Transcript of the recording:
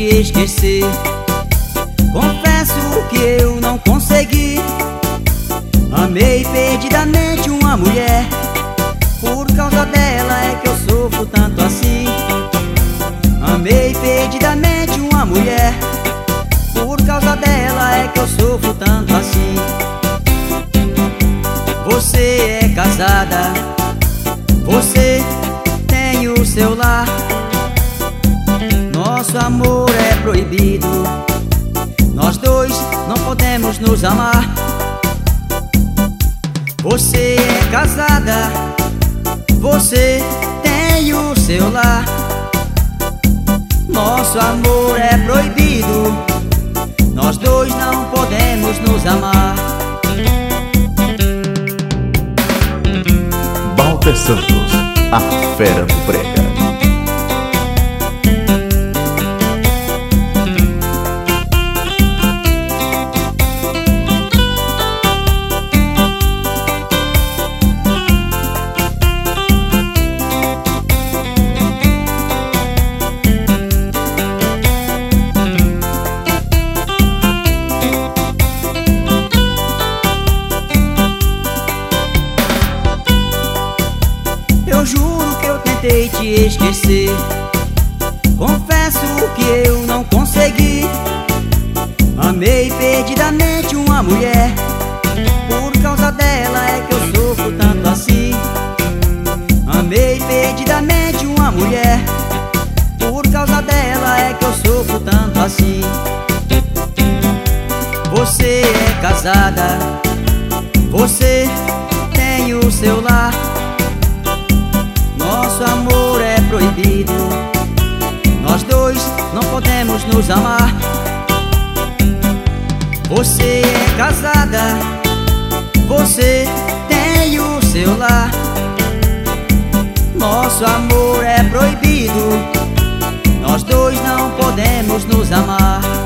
esquecer. Confesso que eu não consegui. Amei perdidamente uma mulher. Por causa dela é que eu sofro tanto assim. Amei perdidamente uma mulher. Por causa dela é que eu sofro tanto assim. Você é casada, você tem o seu lar. Nosso amor é proibido, nós dois não podemos nos amar. Você é casada, você tem o seu lar. Nosso amor é proibido, nós dois não podemos nos amar. Walter Santos, a fera do brega. Eu juro que eu tentei te esquecer. Confesso que eu não consegui. Amei perdidamente uma mulher. Por causa dela é que eu sofro tanto assim. Amei perdidamente uma mulher. Por causa dela é que eu sofro tanto assim. Você é casada, você tem o seu lar. Nosso amor é proibido, nós dois não podemos nos amar. Você é casada, você tem o seu lar. Nosso amor é proibido, nós dois não podemos nos amar.